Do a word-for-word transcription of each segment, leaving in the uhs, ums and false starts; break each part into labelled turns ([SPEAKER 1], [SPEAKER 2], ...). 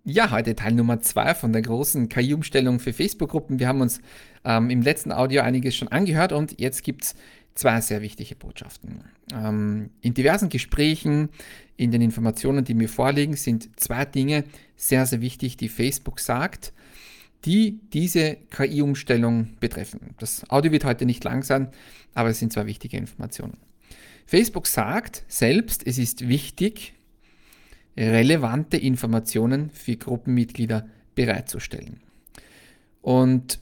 [SPEAKER 1] Ja, heute Teil Nummer zwei von der großen K I-Umstellung für Facebook-Gruppen. Wir haben uns ähm, im letzten Audio einiges schon angehört und jetzt gibt es zwei sehr wichtige Botschaften. Ähm, in diversen Gesprächen, in den Informationen, die mir vorliegen, sind zwei Dinge sehr, sehr wichtig, die Facebook sagt, die diese K I-Umstellung betreffen. Das Audio wird heute nicht lang sein, aber es sind zwei wichtige Informationen. Facebook sagt selbst, es ist wichtig, relevante Informationen für Gruppenmitglieder bereitzustellen. Und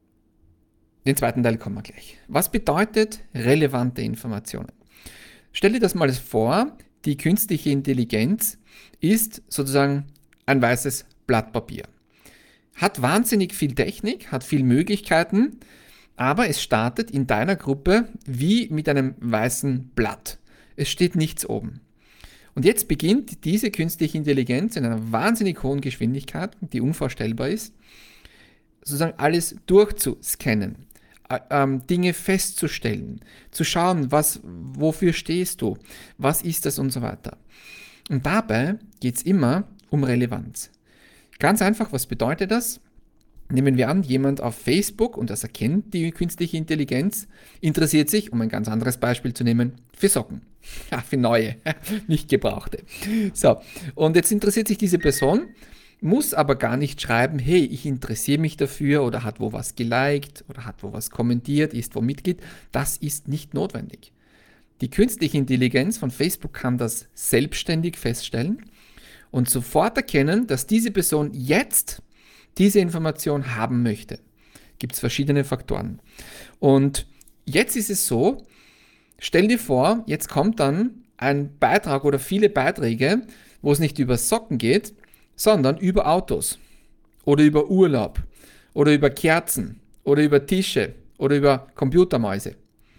[SPEAKER 1] den zweiten Teil kommen wir gleich. Was bedeutet relevante Informationen? Stell dir das mal vor, die künstliche Intelligenz ist sozusagen ein weißes Blatt Papier. Hat wahnsinnig viel Technik, hat viele Möglichkeiten, aber es startet in deiner Gruppe wie mit einem weißen Blatt. Es steht nichts oben. Und jetzt beginnt diese künstliche Intelligenz in einer wahnsinnig hohen Geschwindigkeit, die unvorstellbar ist, sozusagen alles durchzuscannen, äh, ähm, Dinge festzustellen, zu schauen, was, wofür stehst du, was ist das und so weiter. Und dabei geht es immer um Relevanz. Ganz einfach, was bedeutet das? Nehmen wir an, jemand auf Facebook, und das erkennt die künstliche Intelligenz, interessiert sich, um ein ganz anderes Beispiel zu nehmen, für Socken. Ja, für neue, nicht gebrauchte. So, und jetzt interessiert sich diese Person, muss aber gar nicht schreiben, hey, ich interessiere mich dafür oder hat wo was geliked oder hat wo was kommentiert, ist wo Mitglied. Das ist nicht notwendig. Die künstliche Intelligenz von Facebook kann das selbstständig feststellen und sofort erkennen, dass diese Person jetzt diese Information haben möchte. Gibt es verschiedene Faktoren. Und jetzt ist es so, stell dir vor, jetzt kommt dann ein Beitrag oder viele Beiträge, wo es nicht über Socken geht, sondern über Autos oder über Urlaub oder über Kerzen oder über Tische oder über Computermäuse.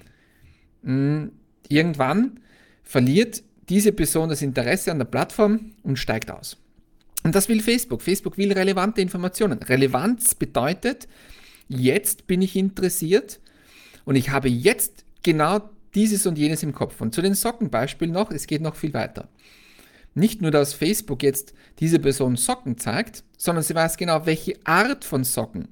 [SPEAKER 1] Irgendwann verliert diese Person das Interesse an der Plattform und steigt aus. Und das will Facebook. Facebook will relevante Informationen. Relevanz bedeutet, jetzt bin ich interessiert und ich habe jetzt genau dieses und jenes im Kopf. Und zu den Sockenbeispielen noch, es geht noch viel weiter. Nicht nur, dass Facebook jetzt diese Person Socken zeigt, sondern sie weiß genau, welche Art von Socken.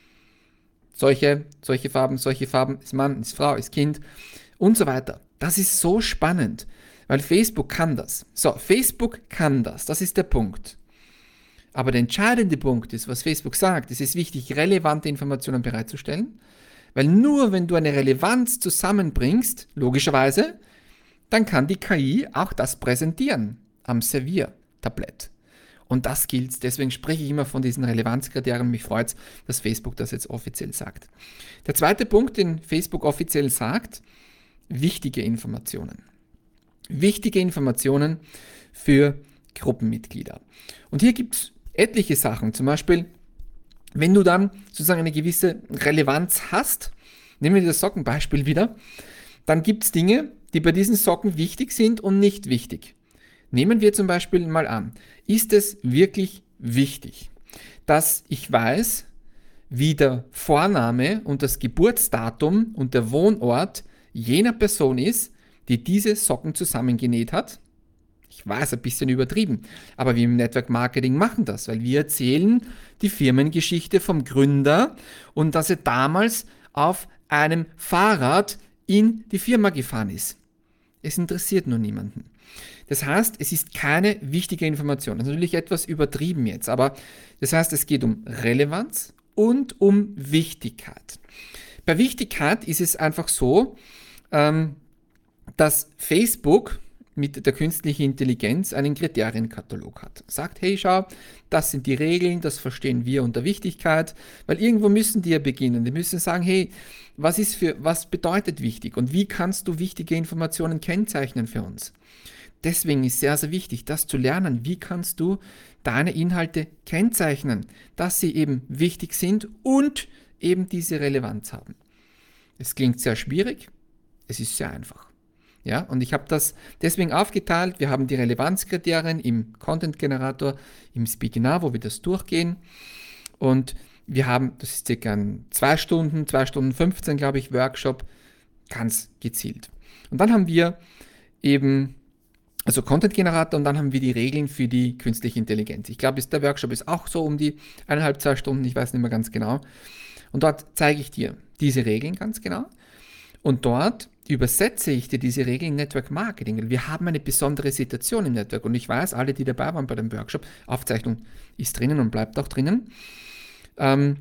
[SPEAKER 1] Solche, solche Farben, solche Farben, ist Mann, ist Frau, ist Kind und so weiter. Das ist so spannend, weil Facebook kann das. So, Facebook kann das, das ist der Punkt. Aber der entscheidende Punkt ist, was Facebook sagt, es ist wichtig, relevante Informationen bereitzustellen, weil nur wenn du eine Relevanz zusammenbringst, logischerweise, dann kann die K I auch das präsentieren am Serviertablett. Und das gilt, deswegen spreche ich immer von diesen Relevanzkriterien. Mich freut es, dass Facebook das jetzt offiziell sagt. Der zweite Punkt, den Facebook offiziell sagt, wichtige Informationen. Wichtige Informationen für Gruppenmitglieder. Und hier gibt es etliche Sachen, zum Beispiel, wenn du dann sozusagen eine gewisse Relevanz hast, nehmen wir das Sockenbeispiel wieder, dann gibt es Dinge, die bei diesen Socken wichtig sind und nicht wichtig. Nehmen wir zum Beispiel mal an, ist es wirklich wichtig, dass ich weiß, wie der Vorname und das Geburtsdatum und der Wohnort jener Person ist, die diese Socken zusammengenäht hat? Ich weiß, ein bisschen übertrieben, aber wir im Network Marketing machen das, weil wir erzählen die Firmengeschichte vom Gründer und dass er damals auf einem Fahrrad in die Firma gefahren ist. Es interessiert nur niemanden. Das heißt, es ist keine wichtige Information. Das ist natürlich etwas übertrieben jetzt, aber das heißt, es geht um Relevanz und um Wichtigkeit. Bei Wichtigkeit ist es einfach so, dass Facebook mit der künstlichen Intelligenz einen Kriterienkatalog hat. Sagt, hey, schau, das sind die Regeln, das verstehen wir unter Wichtigkeit, weil irgendwo müssen die ja beginnen. Die müssen sagen, hey, was ist für, was bedeutet wichtig und wie kannst du wichtige Informationen kennzeichnen für uns? Deswegen ist sehr, sehr wichtig, das zu lernen. Wie kannst du deine Inhalte kennzeichnen, dass sie eben wichtig sind und eben diese Relevanz haben? Es klingt sehr schwierig, es ist sehr einfach. Ja, und ich habe das deswegen aufgeteilt. Wir haben die Relevanzkriterien im Content-Generator, im Speakinar, wo wir das durchgehen. Und wir haben, das ist circa ein zwei Stunden, zwei Stunden fünfzehn, glaube ich, Workshop, ganz gezielt. Und dann haben wir eben Also Content-Generator, und dann haben wir die Regeln für die künstliche Intelligenz. Ich glaube, der Workshop ist auch so um die eineinhalb, zwei Stunden, ich weiß nicht mehr ganz genau. Und dort zeige ich dir diese Regeln ganz genau. Und dort übersetze ich dir diese Regeln in Network Marketing. Wir haben eine besondere Situation im Network. Und ich weiß, alle, die dabei waren bei dem Workshop, Aufzeichnung ist drinnen und bleibt auch drinnen. Ähm,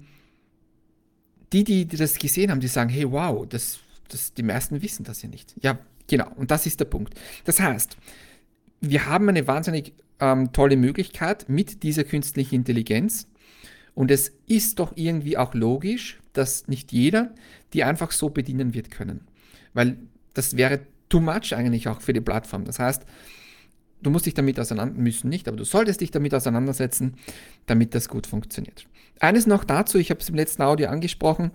[SPEAKER 1] die, die, die das gesehen haben, die sagen, hey, wow, das, das, die meisten wissen das ja nicht. Ja, genau. Und das ist der Punkt. Das heißt, wir haben eine wahnsinnig ähm, tolle Möglichkeit mit dieser künstlichen Intelligenz. Und es ist doch irgendwie auch logisch, dass nicht jeder die einfach so bedienen wird können. Weil das wäre too much eigentlich auch für die Plattform. Das heißt, du musst dich damit auseinandersetzen, müssen nicht, aber du solltest dich damit auseinandersetzen, damit das gut funktioniert. Eines noch dazu, ich habe es im letzten Audio angesprochen,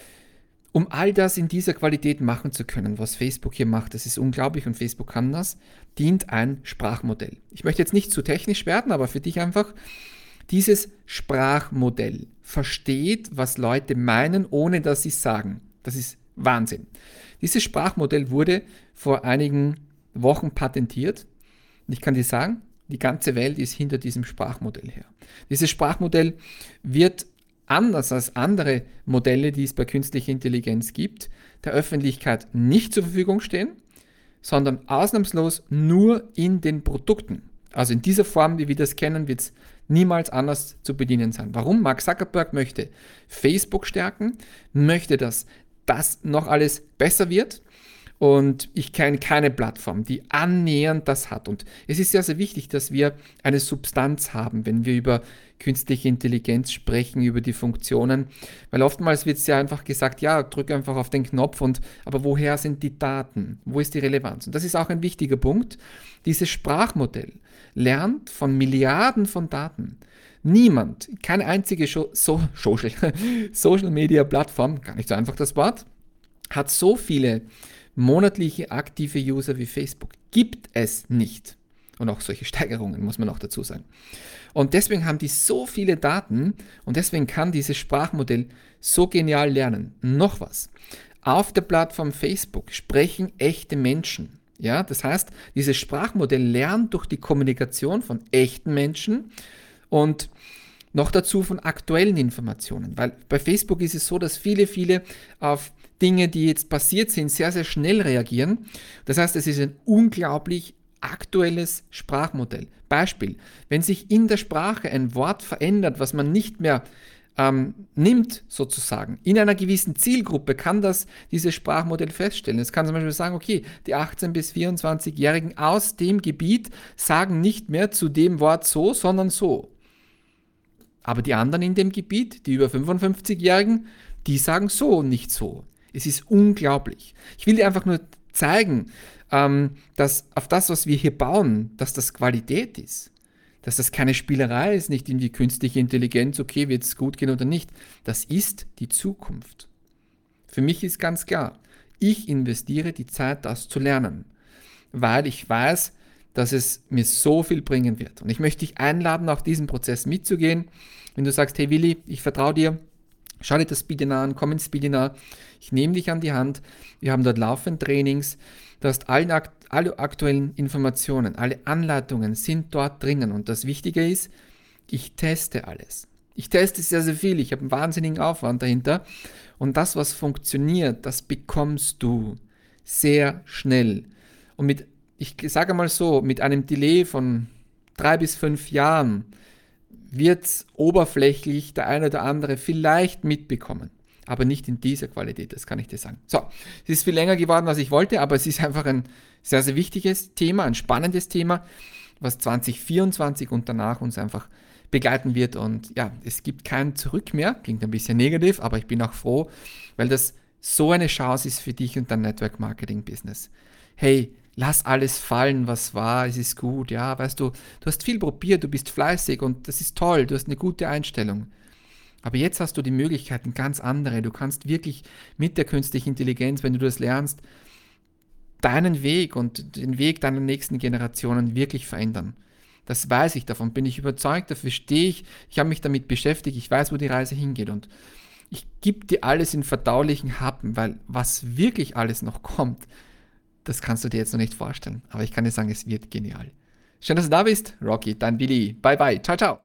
[SPEAKER 1] um all das in dieser Qualität machen zu können, was Facebook hier macht, das ist unglaublich und Facebook kann das, dient ein Sprachmodell. Ich möchte jetzt nicht zu technisch werden, aber für dich einfach, dieses Sprachmodell versteht, was Leute meinen, ohne dass sie es sagen. Das ist Wahnsinn. Dieses Sprachmodell wurde vor einigen Wochen patentiert. Und ich kann dir sagen, die ganze Welt ist hinter diesem Sprachmodell her. Dieses Sprachmodell wird anders als andere Modelle, die es bei künstlicher Intelligenz gibt, der Öffentlichkeit nicht zur Verfügung stehen, sondern ausnahmslos nur in den Produkten. Also in dieser Form, wie wir das kennen, wird es niemals anders zu bedienen sein. Warum? Mark Zuckerberg möchte Facebook stärken, möchte, dass das noch alles besser wird. Und ich kenne keine Plattform, die annähernd das hat. Und es ist sehr, sehr wichtig, dass wir eine Substanz haben, wenn wir über künstliche Intelligenz sprechen, über die Funktionen. Weil oftmals wird es ja einfach gesagt, ja, drück einfach auf den Knopf, und aber woher sind die Daten? Wo ist die Relevanz? Und das ist auch ein wichtiger Punkt. Dieses Sprachmodell lernt von Milliarden von Daten. Niemand, keine einzige so, so, Social, Social Media Plattform, gar nicht so einfach das Wort, hat so viele monatliche aktive User wie Facebook. Gibt es nicht. Und auch solche Steigerungen, muss man auch dazu sagen. Und deswegen haben die so viele Daten und deswegen kann dieses Sprachmodell so genial lernen. Noch was. Auf der Plattform Facebook sprechen echte Menschen. Ja, das heißt, dieses Sprachmodell lernt durch die Kommunikation von echten Menschen und noch dazu von aktuellen Informationen. Weil bei Facebook ist es so, dass viele, viele auf Dinge, die jetzt passiert sind, sehr, sehr schnell reagieren. Das heißt, es ist ein unglaublich aktuelles Sprachmodell. Beispiel, wenn sich in der Sprache ein Wort verändert, was man nicht mehr ähm, nimmt, sozusagen, in einer gewissen Zielgruppe kann das dieses Sprachmodell feststellen. Es kann zum Beispiel sagen, okay, die achtzehn- bis vierundzwanzig-Jährigen aus dem Gebiet sagen nicht mehr zu dem Wort so, sondern so. Aber die anderen in dem Gebiet, die über fünfundfünfzig-Jährigen, die sagen so und nicht so. Es ist unglaublich. Ich will dir einfach nur zeigen, ähm, dass auf das, was wir hier bauen, dass das Qualität ist. Dass das keine Spielerei ist, nicht in die künstliche Intelligenz, okay, wird es gut gehen oder nicht. Das ist die Zukunft. Für mich ist ganz klar, ich investiere die Zeit, das zu lernen, weil ich weiß, dass es mir so viel bringen wird. Und ich möchte dich einladen, auch diesen Prozess mitzugehen. Wenn du sagst, hey Willi, ich vertraue dir, schau dir das Speedinar an, komm ins Speedinar, ich nehme dich an die Hand, wir haben dort laufend Trainings, du hast alle, alle aktuellen Informationen, alle Anleitungen sind dort drinnen und das Wichtige ist, ich teste alles. Ich teste sehr, sehr viel, ich habe einen wahnsinnigen Aufwand dahinter und das, was funktioniert, das bekommst du sehr schnell. Und mit, ich sage mal so, mit einem Delay von drei bis fünf Jahren wird oberflächlich der eine oder andere vielleicht mitbekommen. Aber nicht in dieser Qualität, das kann ich dir sagen. So, es ist viel länger geworden, als ich wollte, aber es ist einfach ein sehr, sehr wichtiges Thema, ein spannendes Thema, was zwanzig vierundzwanzig und danach uns einfach begleiten wird. Und ja, es gibt kein Zurück mehr, klingt ein bisschen negativ, aber ich bin auch froh, weil das so eine Chance ist für dich und dein Network Marketing Business. Hey, lass alles fallen, was war, es ist gut, ja, weißt du, du hast viel probiert, du bist fleißig und das ist toll, du hast eine gute Einstellung. Aber jetzt hast du die Möglichkeiten ganz andere. Du kannst wirklich mit der künstlichen Intelligenz, wenn du das lernst, deinen Weg und den Weg deiner nächsten Generationen wirklich verändern. Das weiß ich, davon bin ich überzeugt, dafür stehe ich, ich habe mich damit beschäftigt, ich weiß, wo die Reise hingeht und ich gebe dir alles in verdaulichen Happen, weil was wirklich alles noch kommt, das kannst du dir jetzt noch nicht vorstellen. Aber ich kann dir sagen, es wird genial. Schön, dass du da bist. Rocky, dein Willi. Bye, bye. Ciao, ciao.